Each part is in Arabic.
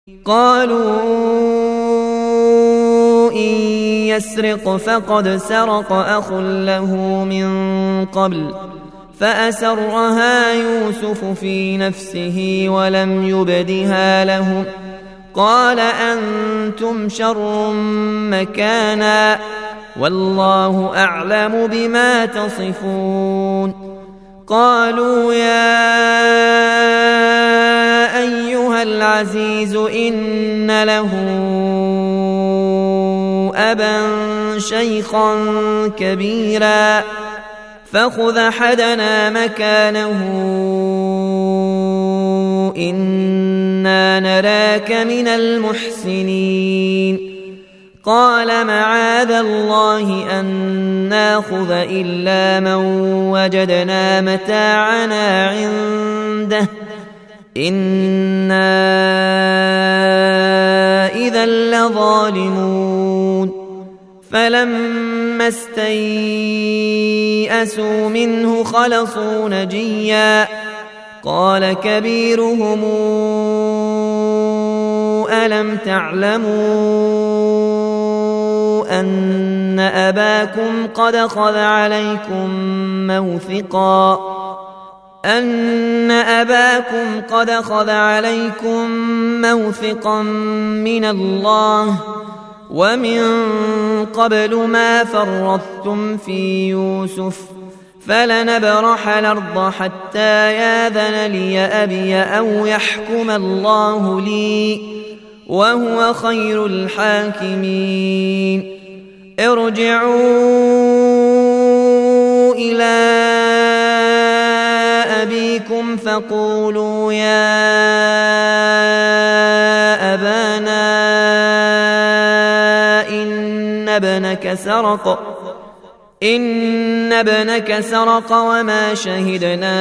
قالوا إن يسرق فقد سرق أخ له من قبل فأسرها يوسف في نفسه ولم يبدها لهم قال أنتم شر مكانا والله أعلم بما تصفون قالوا يا أيها العزيز إن له أبا شيخا كبيرا فخذ أحدنا مكانه إنا نراك من المحسنين قال معاذ الله أن ناخذ إلا من وجدنا متاعنا عنده إنا إذا لظالمون فلما استيئسوا منه خلصوا نجيا قال كبيرهم ألم تعلموا أن أباكم قد أخذ عليكم موثقا من الله ومن قبل ما فرطتم في يوسف فلنبرح الأرض حتى ياذن لي أبي أو يحكم الله لي وهو خير الحاكمين ارجعوا إلى أبيكم فقولوا يا أبانا إن ابنك سرق وما شهدنا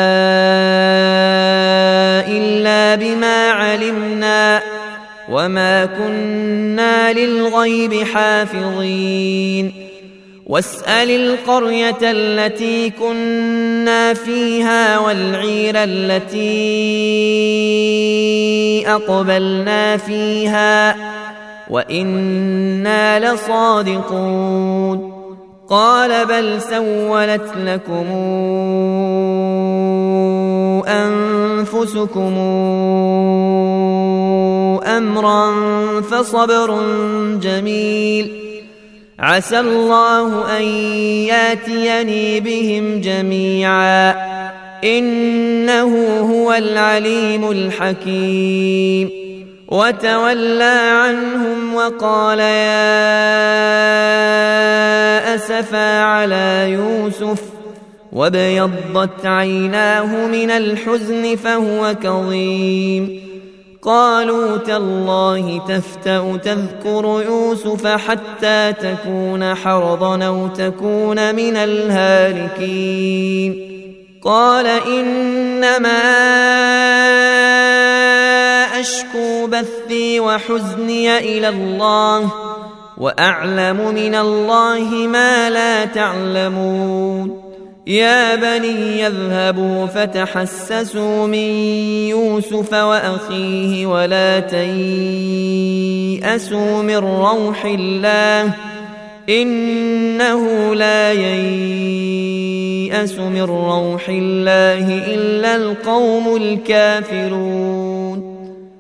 إلا بما علمنا وما كنا للغيب حافظين واسأل القرية التي كنا فيها والعير التي أقبلنا فيها وإنا لصادقون قال بل سولت لكم أنفسكم أمرا فصبر جميل عسى الله أن ياتيني بهم جميعا إنه هو العليم الحكيم وتولى عنهم وقال يا أسفا على يوسف وابيضت عيناه من الحزن فهو كظيم قالوا تالله تفتأ تذكر يوسف حتى تكون حرضا أو تكون من الهالكين قال إنما أشكو بثي وحزني إلى الله وأعلم من الله ما لا تعلمون يا بني يذهبوا فتحسسوا من يوسف وأخيه ولا تيأسوا من روح الله إنه لا ييأس من روح الله إلا القوم الكافرون